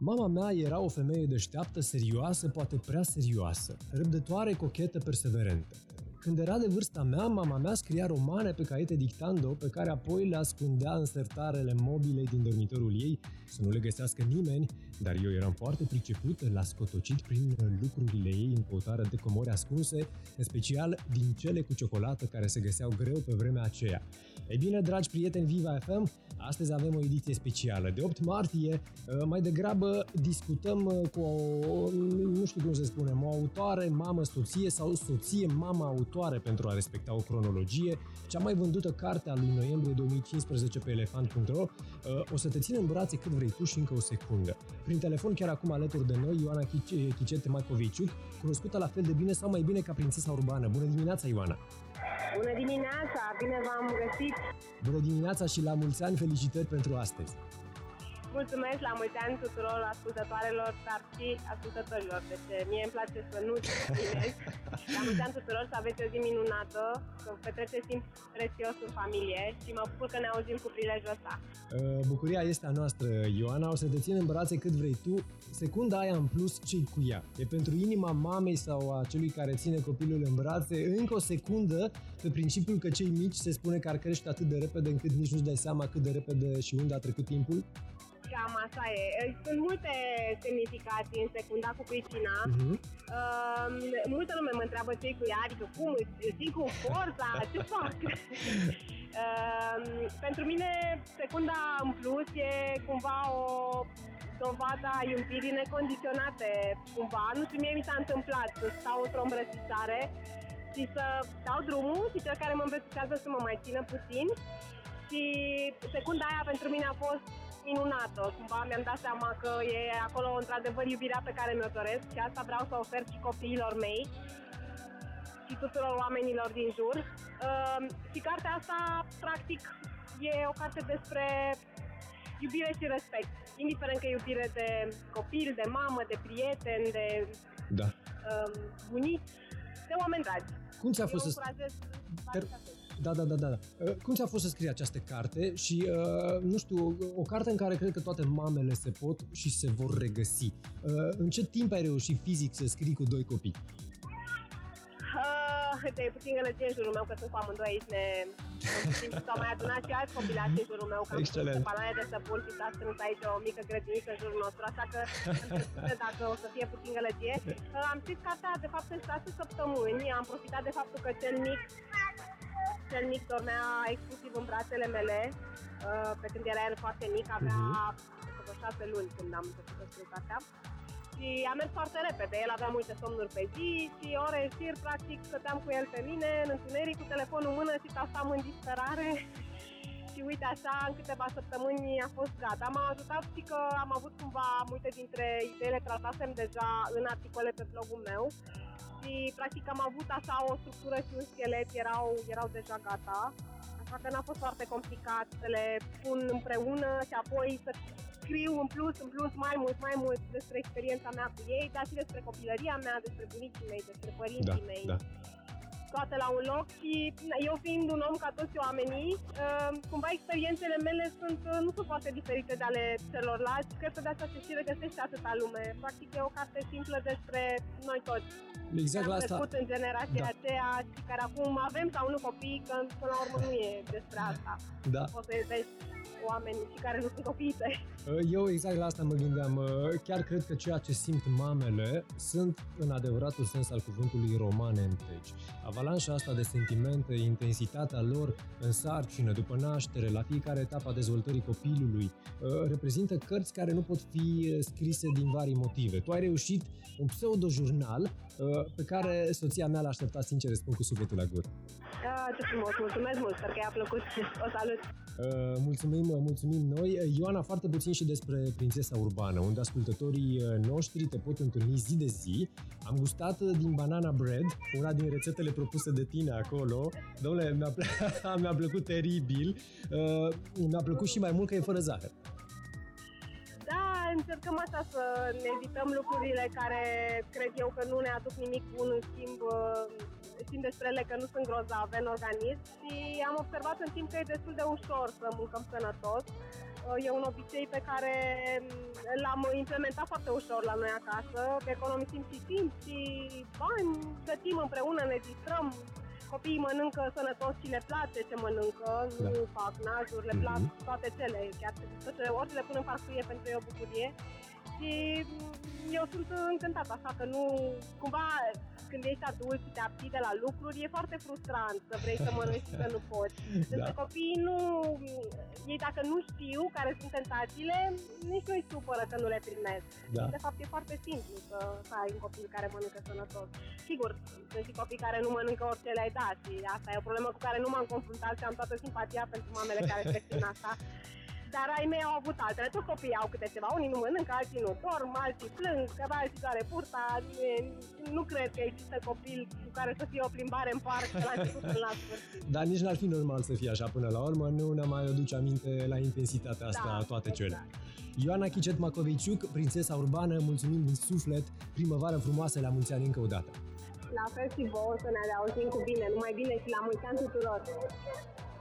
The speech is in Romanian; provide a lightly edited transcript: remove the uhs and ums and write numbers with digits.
Mama mea era o femeie deșteaptă, serioasă, poate prea serioasă, răbdătoare, cochetă, perseverentă. Când era de vârsta mea, mama mea scria romane pe caiete dictando, pe care apoi le ascundea în sertarele mobilei din dormitorul ei, să nu le găsească nimeni, dar eu eram foarte priceput, l-a scotocit prin lucrurile ei în căutare de comori ascunse, în special din cele cu ciocolată care se găseau greu pe vremea aceea. Ei bine, dragi prieteni Viva FM, astăzi avem o ediție specială. De 8 martie, mai degrabă discutăm cu o, nu știu cum să spunem, o autoare, mamă, soție sau soție, mamă, autoare pentru a respecta o cronologie. Cea mai vândută carte a lui noiembrie 2015 pe elefant.ro. O să te țin în brațe cât vrei tu și încă o secundă. Prin telefon chiar acum alături de noi, Ioana Chicete Macoviciuc, cunoscută la fel de bine sau mai bine ca prințesa urbană. Bună dimineața, Ioana! Bună dimineața! Bine v-am găsit! Bună dimineața și la mulți ani, felicitări pentru astăzi! Mulțumesc, la mulți ani tuturor ascultătoarelor, dar și ascultătorilor. Deci mie îmi place să nu ținesc. La mulți ani tuturor, să aveți o zi minunată, să petreceți timp prețios în familie și mă bucur că ne auzim cu prilejul ăsta. Bucuria este a noastră, Ioana, o să te țin în brațe cât vrei tu. Secunda aia în plus, ce-i cu ea? E pentru inima mamei sau a celui care ține copilul în brațe încă o secundă, pe principiul că cei mici se spune că ar crește atât de repede încât nici nu-ți dai seama cât de repede și unde a trecut timpul? Cam așa e. Sunt multe semnificații în secunda cu pricina. Multă lume mă întreabă ce-i cu ea, adică cum, ții cu forța, ce fac? Pentru mine, secunda în plus e cumva o dovadă a iubirii necondiționate, cumva. Nu știu, mie mi s-a întâmplat să stau într-o îmbrățișare și să dau drumul și cel care mă îmbrățișează să mă mai țină puțin. Și secunda aia pentru mine a fost minunată. Cumva mi-am dat seama că e acolo într-adevăr iubirea pe care mi-o doresc și asta vreau să ofer și copiilor mei și tuturor oamenilor din jur. Și cartea asta, practic, e o carte despre iubire și respect. Indiferent că e iubire de copil, de mamă, de prieten, de bunici, de oameni dragi. Cum ți-a fost Da. Cum ți-a fost să scrii această carte și, nu știu, o carte în care cred că toate mamele se pot și se vor regăsi. În ce timp ai reușit fizic să scrii cu 2 copii? E puțin gălăgie în jurul meu, că sunt cu amândoi aici, s-au mai adunat și alți copilași în jurul meu, că am pus panoane de săpun și s-a strâns aici o mică grădiniță în jurul nostru, așa că dacă o să fie puțin gălăgie. Am scris cartea, de fapt, în 6 săptămâni, am profitat de faptul că cel mic dormea exclusiv în brațele mele, pe când era el foarte mic, avea 6 luni când am început să scriu cartea. Și a mers foarte repede, el avea multe somnuri pe zi și ore în șir, practic, stăteam cu el pe mine, în întuneric, cu telefonul în mână și tastam în disperare. Și uite așa, în câteva săptămâni a fost gata. M-a ajutat și că am avut cumva multe dintre ideile tratasem deja în articole pe blogul meu. Și practic am avut așa o structură și un schelet, erau deja gata. Așa că n-a fost foarte complicat să le pun împreună și apoi să scriu în plus mai mult despre experiența mea cu ei, dar și despre copilăria mea, despre bunicii mei, despre părinții mei. Toate la un loc și eu fiind un om ca toți oamenii, cumva experiențele mele nu sunt foarte diferite de ale celorlalți. Cred că de asta și regăsește atâta lume. Practic e o carte simplă despre noi toți. Exact la asta. În generația aceea și care acum avem sau nu copii, că până la urmă nu e despre asta. Poți să iubești oameni și care nu sunt copii tăi. Eu exact la asta mă gândeam. Chiar cred că ceea ce simt mamele sunt în adevăratul sens al cuvântului romane întregi. Avalanșa asta de sentimente, intensitatea lor în sarcină, după naștere, la fiecare etapă a dezvoltării copilului, reprezintă cărți care nu pot fi scrise din vari motive. Tu ai reușit un pseudo-jurnal pe care soția mea l-a așteptat, sincer, spun cu sufletul la gură. Ce frumos, mulțumesc mult, sper că i-a plăcut. O salut! Mulțumim noi. Ioana, foarte puțin și despre Prințesa Urbană, unde ascultătorii noștri te pot întâlni zi de zi. Am gustat din banana bread, una din rețetele propuse de tine acolo. Dom'le, mi-a plăcut teribil. Mi-a plăcut și mai mult că e fără zahăr. Da, încercăm așa să ne evităm lucrurile care cred eu că nu ne aduc nimic bun, în schimb știm despre ele că nu sunt grozave în organism și am observat în timp că e destul de ușor să mâncăm sănătos. E un obicei pe care l-am implementat foarte ușor la noi acasă. Economisim și timp și bani, gătim împreună, ne distrăm. Copiii mănâncă sănătos și le place ce mănâncă, nu fac najuri, le plac toate cele, chiar orice le pun în farfurie pentru ei o bucurie. Și eu sunt încântată, așa că nu, cumva, când ești adult și te abții de la lucruri, e foarte frustrant să vrei să mănânci și să nu poți. Însă copiii ei dacă nu știu care sunt tentațiile, nici nu-i supără că nu le primesc. De fapt, e foarte simplu să ai un copil care mănâncă sănătos. Sigur, sunt și copii care nu mănâncă orice le-ai da și asta e o problemă cu care nu m-am confruntat și am toată simpatia pentru mamele care trec prin asta. Dar ai mei au avut altele, toți copiii au câte ceva, unii nu mănâncă, alții nu dorm, alții plâng, că alții doare burta, nu cred că există copil cu care să fie o plimbare în parc de la început până la sfârșit. Dar nici n-ar fi normal să fie așa până la urmă, nu ne mai aduce aminte la intensitatea asta toate cele. Ioana Chicet Macoviciuc, prințesa urbană, mulțumim din suflet, primăvară frumoasă, la mulți ani încă o dată. La fel și vouă, să ne auzim cu bine, numai bine și la mulți ani tuturor!